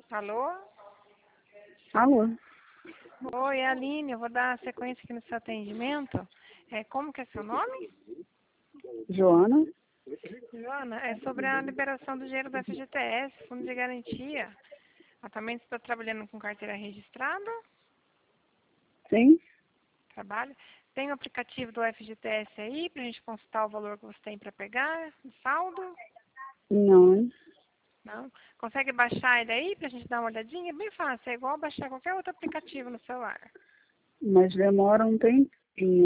Alô? Alô? Oi, Aline, eu vou dar sequência aqui no seu atendimento. Como que é seu nome? Joana? Joana, é sobre a liberação do dinheiro do FGTS, Fundo de Garantia. Atualmente você está trabalhando com carteira registrada? Sim? Trabalho. Tem o aplicativo do FGTS aí para a gente consultar o valor que você tem para pegar, o saldo? Não. Não? Consegue baixar ele aí para a gente dar uma olhadinha? É bem fácil, é igual baixar qualquer outro aplicativo no celular. Mas demora um tempinho.